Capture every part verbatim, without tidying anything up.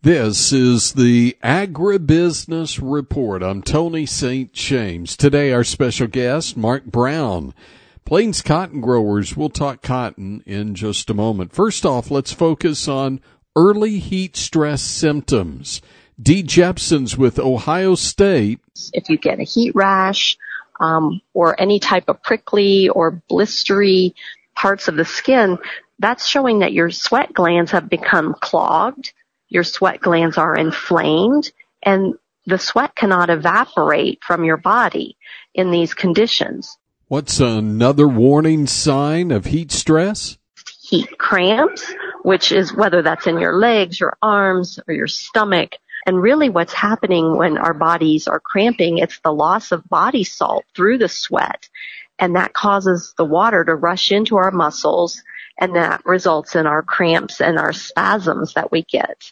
This is the Agribusiness Report. I'm Tony Saint James. Today, our special guest, Mark Brown. Plains cotton growers. We'll talk cotton in just a moment. First off, let's focus on early heat stress symptoms. Dee Jepson's with Ohio State. If you get a heat rash um, or any type of prickly or blistery parts of the skin, that's showing that your sweat glands have become clogged. Your sweat glands are inflamed, and the sweat cannot evaporate from your body in these conditions. What's another warning sign of heat stress? Heat cramps, which is whether that's in your legs, your arms, or your stomach. And really what's happening when our bodies are cramping, it's the loss of body salt through the sweat, and that causes the water to rush into our muscles, and that results in our cramps and our spasms that we get.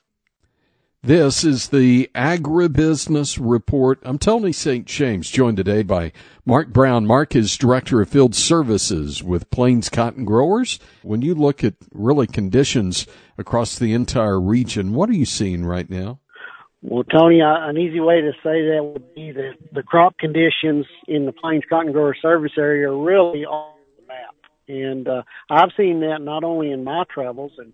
This is the Agribusiness Report. I'm Tony Saint James, joined today by Mark Brown. Mark is Director of Field Services with Plains Cotton Growers. When you look at really conditions across the entire region, what are you seeing right now? Well, Tony, an easy way to say that would be that the crop conditions in the Plains Cotton Grower Service area are really on the map. And uh, I've seen that not only in my travels, and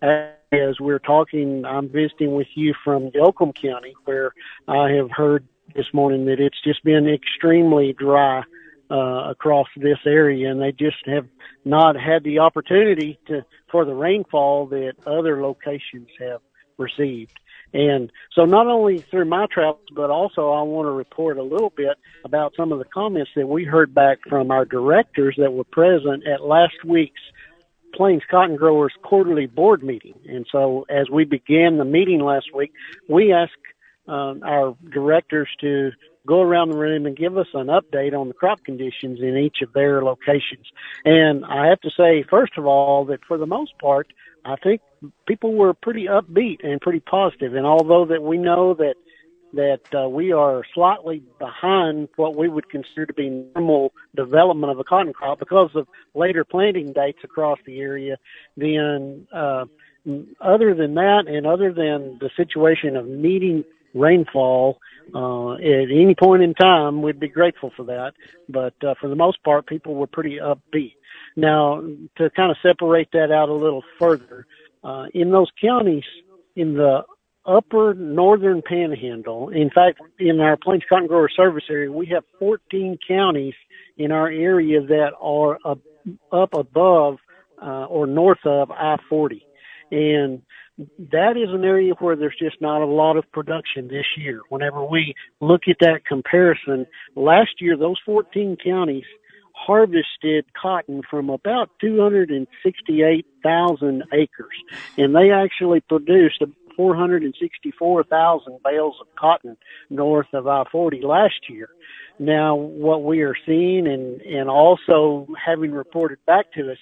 as we're talking, I'm visiting with you from Yoakum County, where I have heard this morning that it's just been extremely dry uh, across this area, and they just have not had the opportunity to for the rainfall that other locations have received. And so not only through my travels, but also I want to report a little bit about some of the comments that we heard back from our directors that were present at last week's Plains Cotton Growers quarterly board meeting. And so as we began the meeting last week, we asked um, our directors to go around the room and give us an update on the crop conditions in each of their locations. And I have to say, first of all, that for the most part, I think people were pretty upbeat and pretty positive. And although that we know that that uh, we are slightly behind what we would consider to be normal development of a cotton crop because of later planting dates across the area, then uh, other than that and other than the situation of needing rainfall uh, at any point in time, we'd be grateful for that. But uh, for the most part, people were pretty upbeat. Now, to kind of separate that out a little further, uh, in those counties in the upper northern panhandle, in fact, in our Plains Cotton Grower Service area, we have fourteen counties in our area that are up, up above uh, or north of I forty. And that is an area where there's just not a lot of production this year. Whenever we look at that comparison, last year, those fourteen counties harvested cotton from about two hundred sixty-eight thousand acres, and they actually produced four hundred sixty-four thousand bales of cotton north of I forty last year. Now, what we are seeing and, and also having reported back to us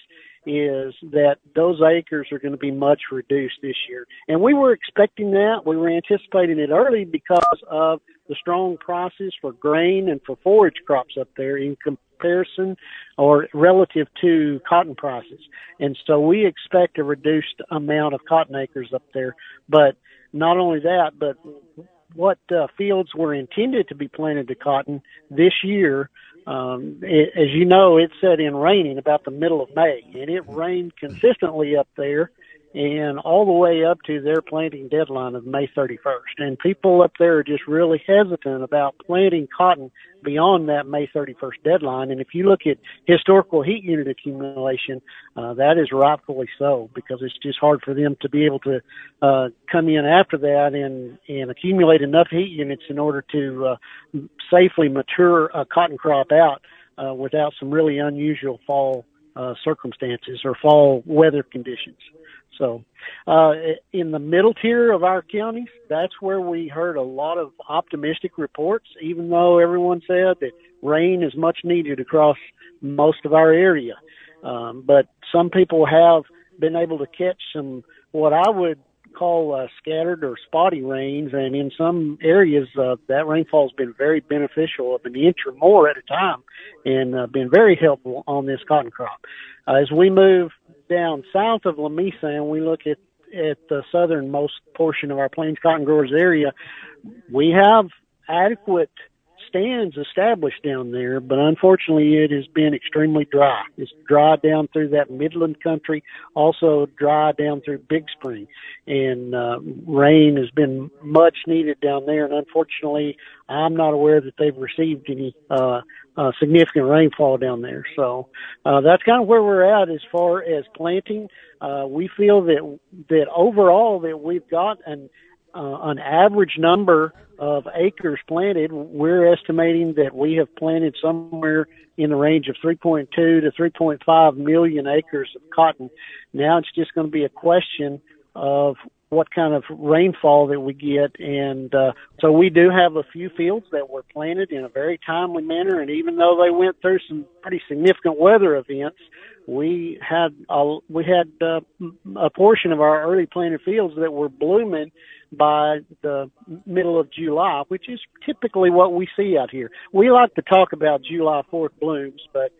is that those acres are going to be much reduced this year. And we were expecting that. We were anticipating it early because of the strong prices for grain and for forage crops up there in comparison or relative to cotton prices. And so we expect a reduced amount of cotton acres up there. But not only that, but what uh, fields were intended to be planted to cotton this year, um, it, as you know, it set in raining about the middle of May, and it rained consistently up there and all the way up to their planting deadline of May thirty-first. And people up there are just really hesitant about planting cotton beyond that May thirty-first deadline. And if you look at historical heat unit accumulation, uh, that is rightfully so, because it's just hard for them to be able to uh, come in after that and, and accumulate enough heat units in order to uh, safely mature a cotton crop out uh, without some really unusual fall uh, circumstances or fall weather conditions. So uh, in the middle tier of our counties, that's where we heard a lot of optimistic reports, even though everyone said that rain is much needed across most of our area. Um, but some people have been able to catch some what I would call uh, scattered or spotty rains, and in some areas uh, that rainfall has been very beneficial, of an inch or more at a time, and uh, been very helpful on this cotton crop. Uh, as we move down south of Lamesa and we look at at the southernmost portion of our Plains Cotton Growers area, we have adequate stands established down there, but unfortunately it has been extremely dry. It's dry down through that Midland country, also dry down through Big Spring, and uh, rain has been much needed down there, and unfortunately I'm not aware that they've received any uh, uh, significant rainfall down there. So uh, that's kind of where we're at as far as planting. Uh, we feel that that overall that we've got an Uh, an average number of acres planted. We're estimating that we have planted somewhere in the range of three point two to three point five million acres of cotton. Now it's just going to be a question of what kind of rainfall that we get. And uh, so we do have a few fields that were planted in a very timely manner. And even though they went through some pretty significant weather events, we had a, we had uh, a portion of our early planted fields that were blooming by the middle of July, which is typically what we see out here. We like to talk about July fourth blooms, but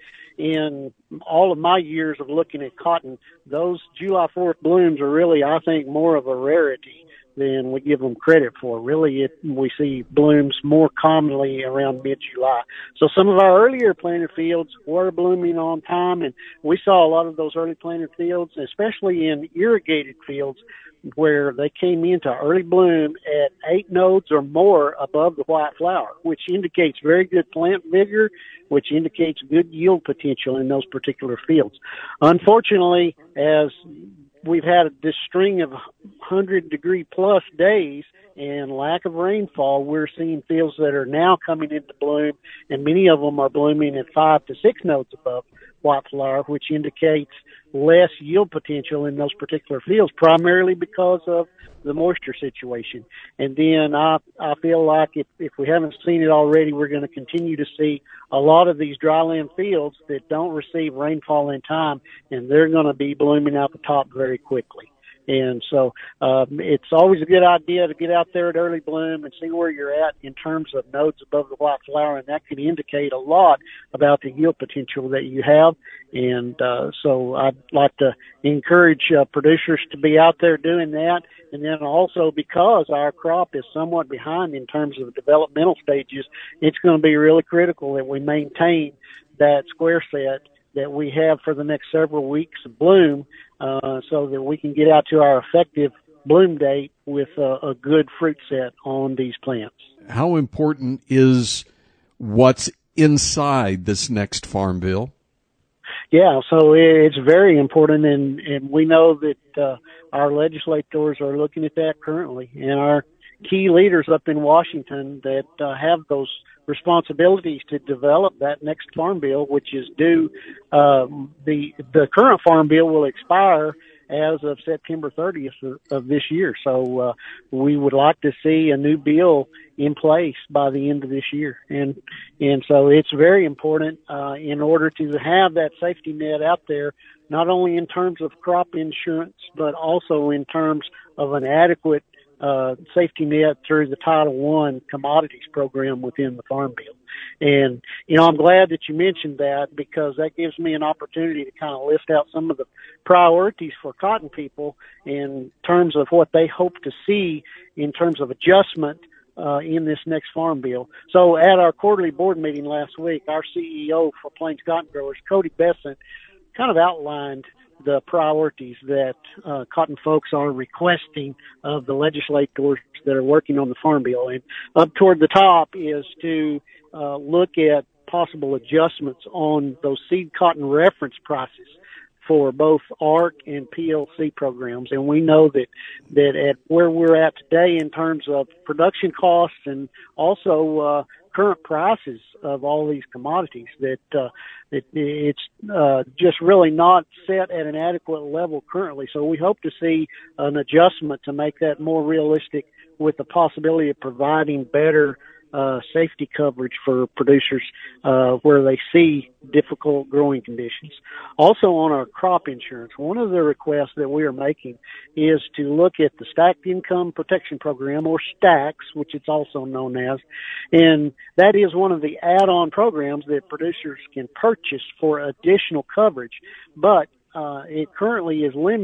in all of my years of looking at cotton, those July fourth blooms are really, I think, more of a rarity than we give them credit for. Really, it, we see blooms more commonly around mid-July. So some of our earlier planted fields were blooming on time, and we saw a lot of those early planted fields, especially in irrigated fields, where they came into early bloom at eight nodes or more above the white flower, which indicates very good plant vigor, which indicates good yield potential in those particular fields. Unfortunately, as we've had this string of one hundred degree plus days and lack of rainfall, we're seeing fields that are now coming into bloom, and many of them are blooming at five to six nodes above white flower, which indicates less yield potential in those particular fields, primarily because of the moisture situation. And then I I feel like if, if we haven't seen it already, we're going to continue to see a lot of these dryland fields that don't receive rainfall in time, and they're going to be blooming out the top very quickly. And so um, it's always a good idea to get out there at early bloom and see where you're at in terms of nodes above the white flower, and that can indicate a lot about the yield potential that you have. And uh, so I'd like to encourage uh, producers to be out there doing that. And then also, because our crop is somewhat behind in terms of the developmental stages, it's going to be really critical that we maintain that square set that we have for the next several weeks of bloom, uh, so that we can get out to our effective bloom date with a, a good fruit set on these plants. How important is what's inside this next Farm Bill? Yeah, so it's very important, and, and we know that uh, our legislators are looking at that currently, and our key leaders up in Washington that uh, have those responsibilities to develop that next Farm Bill, which is due. Uh, the the current Farm Bill will expire as of September thirtieth of, of this year. So uh, we would like to see a new bill in place by the end of this year. And and so it's very important uh, in order to have that safety net out there, not only in terms of crop insurance, but also in terms of an adequate Uh, safety net through the Title One commodities program within the Farm Bill. And, you know, I'm glad that you mentioned that, because that gives me an opportunity to kind of list out some of the priorities for cotton people in terms of what they hope to see in terms of adjustment uh, in this next Farm Bill. So at our quarterly board meeting last week, our C E O for Plains Cotton Growers, Cody Besant, kind of outlined the priorities that uh, cotton folks are requesting of the legislators that are working on the Farm Bill. And up toward the top is to uh, look at possible adjustments on those seed cotton reference prices for both A R C and P L C programs. And we know that, that at where we're at today in terms of production costs and also uh, current prices of all these commodities, that uh, it, it's uh, just really not set at an adequate level currently. So we hope to see an adjustment to make that more realistic, with the possibility of providing better uh, safety coverage for producers uh, where they see difficult growing conditions. Also, on our crop insurance, one of the requests that we are making is to look at the Stacked Income Protection Program, or STACS, which it's also known as, and that is one of the add-on programs that producers can purchase for additional coverage, but uh, it currently is limited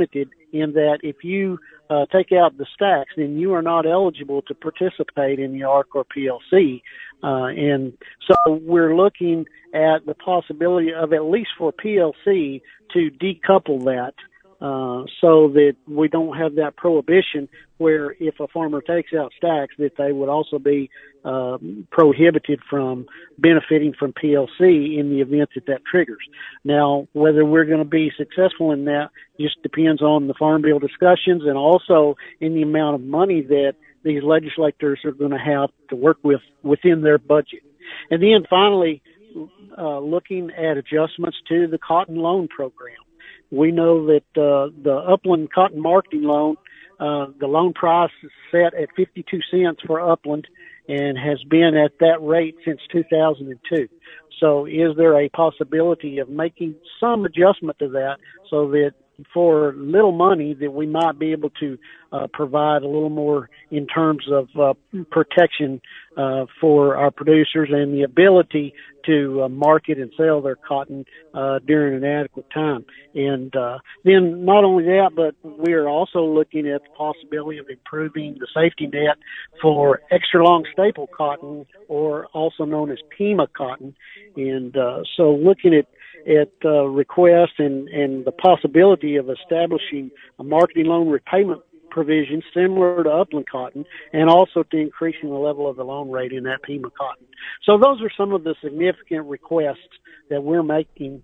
in that if you uh, take out the stacks, then you are not eligible to participate in the A R C or P L C. Uh, and so we're looking at the possibility of, at least for P L C, to decouple that. Uh, so that we don't have that prohibition where if a farmer takes out stacks that they would also be uh, prohibited from benefiting from P L C in the event that that triggers. Now, whether we're going to be successful in that just depends on the Farm Bill discussions and also in the amount of money that these legislators are going to have to work with within their budget. And then finally, uh, looking at adjustments to the cotton loan program. We know that uh, the Upland Cotton Marketing Loan, uh, the loan price is set at fifty-two cents for Upland and has been at that rate since two thousand two. So is there a possibility of making some adjustment to that so that for little money that we might be able to uh, provide a little more in terms of uh, protection uh, for our producers and the ability to uh, market and sell their cotton uh, during an adequate time. And uh, then not only that, but we are also looking at the possibility of improving the safety net for extra long staple cotton, or also known as Pima cotton. And uh, so looking at at uh, request and, and the possibility of establishing a marketing loan repayment provision similar to Upland cotton, and also to increasing the level of the loan rate in that Pima cotton. So those are some of the significant requests that we're making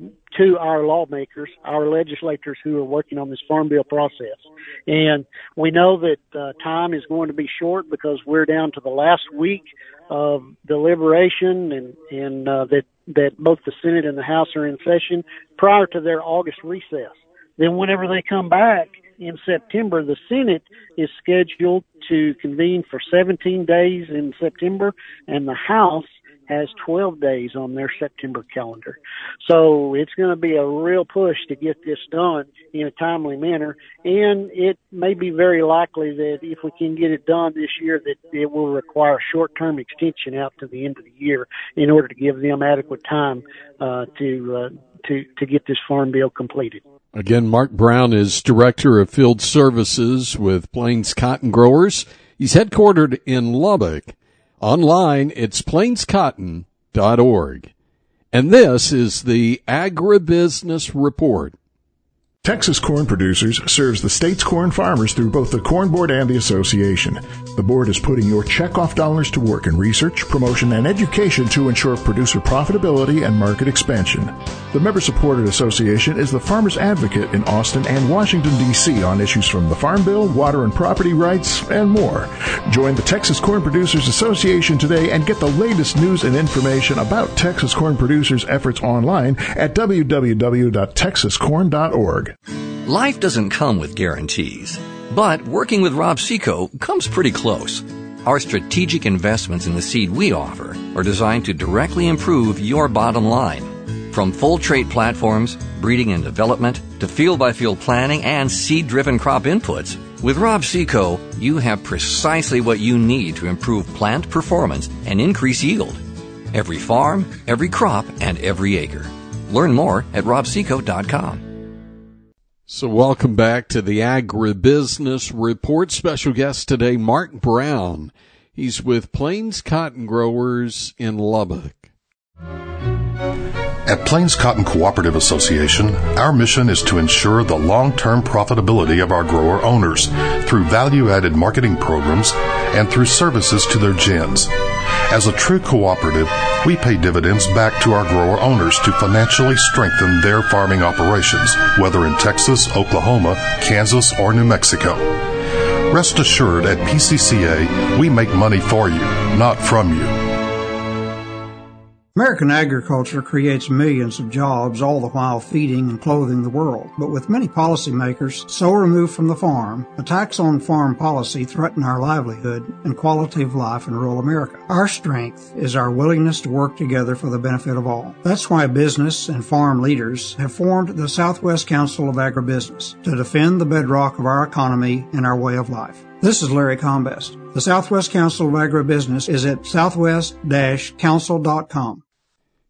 to our lawmakers, our legislators who are working on this Farm Bill process. And we know that uh, time is going to be short because we're down to the last week of deliberation, and, and uh, that, that both the Senate and the House are in session prior to their August recess. Then whenever they come back in September, the Senate is scheduled to convene for seventeen days in September, and the House has twelve days on their September calendar. So it's going to be a real push to get this done in a timely manner, and it may be very likely that if we can get it done this year, that it will require a short-term extension out to the end of the year in order to give them adequate time uh, to uh, to to get this Farm Bill completed. Again, Mark Brown is Director of Field Services with Plains Cotton Growers. He's headquartered in Lubbock. Online, it's plains cotton dot org. And this is the Agribusiness Report. Texas Corn Producers serves the state's corn farmers through both the Corn Board and the Association. The board is putting your checkoff dollars to work in research, promotion, and education to ensure producer profitability and market expansion. The member-supported association is the Farmers Advocate in Austin and Washington, D C on issues from the Farm Bill, water and property rights, and more. Join the Texas Corn Producers Association today and get the latest news and information about Texas Corn Producers' efforts online at w w w dot texas corn dot org. Life doesn't come with guarantees, but working with Rob Seco comes pretty close. Our strategic investments in the seed we offer are designed to directly improve your bottom line. From full trait platforms, breeding and development, to field-by-field planning and seed-driven crop inputs, with Rob Seco, you have precisely what you need to improve plant performance and increase yield. Every farm, every crop, and every acre. Learn more at rob seco dot com. So welcome back to the Agribusiness Report. Special guest today, Mark Brown. He's with Plains Cotton Growers in Lubbock. At Plains Cotton Cooperative Association, our mission is to ensure the long-term profitability of our grower owners through value-added marketing programs and through services to their gens. As a true cooperative, we pay dividends back to our grower owners to financially strengthen their farming operations, whether in Texas, Oklahoma, Kansas, or New Mexico. Rest assured, at P C C A, we make money for you, not from you. American agriculture creates millions of jobs, all the while feeding and clothing the world. But with many policymakers so removed from the farm, attacks on farm policy threaten our livelihood and quality of life in rural America. Our strength is our willingness to work together for the benefit of all. That's why business and farm leaders have formed the Southwest Council of Agribusiness to defend the bedrock of our economy and our way of life. This is Larry Combest. The Southwest Council of Agribusiness is at southwest dash council dot com.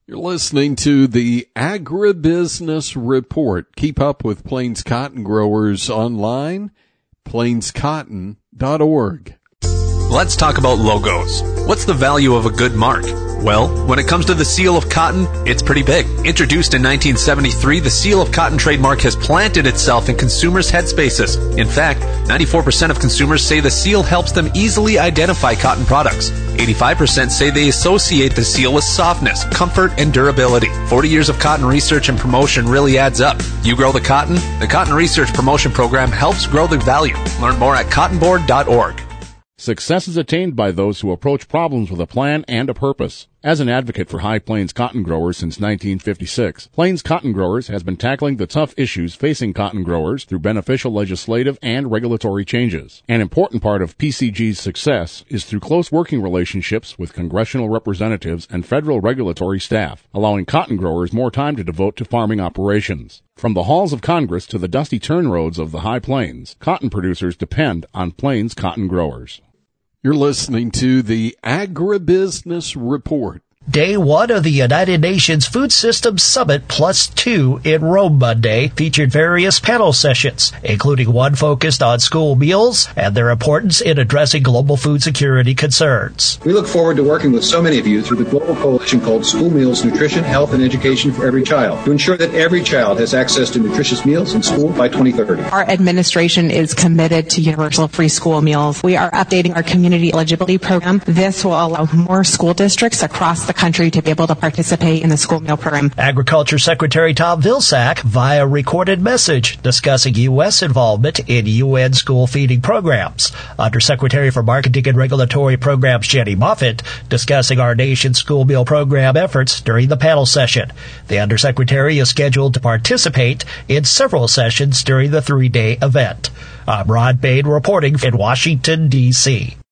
You're listening to the Agribusiness Report. Keep up with Plains Cotton Growers online, plains cotton dot org. Let's talk about logos. What's the value of a good mark? Well, when it comes to the Seal of Cotton, it's pretty big. Introduced in nineteen seventy-three, the Seal of Cotton trademark has planted itself in consumers' headspaces. In fact, ninety-four percent of consumers say the seal helps them easily identify cotton products. eighty-five percent say they associate the seal with softness, comfort, and durability. forty years of cotton research and promotion really adds up. You grow the cotton? The Cotton Research Promotion Program helps grow the value. Learn more at cotton board dot org. Success is attained by those who approach problems with a plan and a purpose. As an advocate for High Plains cotton growers since nineteen fifty-six, Plains Cotton Growers has been tackling the tough issues facing cotton growers through beneficial legislative and regulatory changes. An important part of P C G's success is through close working relationships with congressional representatives and federal regulatory staff, allowing cotton growers more time to devote to farming operations. From the halls of Congress to the dusty turn roads of the High Plains, cotton producers depend on Plains Cotton Growers. You're listening to the Agribusiness Report. Day one of the United Nations Food Systems Summit Plus Two in Rome Monday featured various panel sessions, including one focused on school meals and their importance in addressing global food security concerns. We look forward to working with so many of you through the global coalition called School Meals Nutrition, Health, and Education for Every Child to ensure that every child has access to nutritious meals in school by twenty thirty. Our administration is committed to universal free school meals. We are updating our community eligibility program. This will allow more school districts across the country to be able to participate in the school meal program. Agriculture Secretary Tom Vilsack, via recorded message, discussing U S involvement in U N school feeding programs. Undersecretary for Marketing and Regulatory Programs Jenny Moffitt, discussing our nation's school meal program efforts during the panel session. The Undersecretary is scheduled to participate in several sessions during the three-day event. I'm Rod Bain reporting in Washington, D C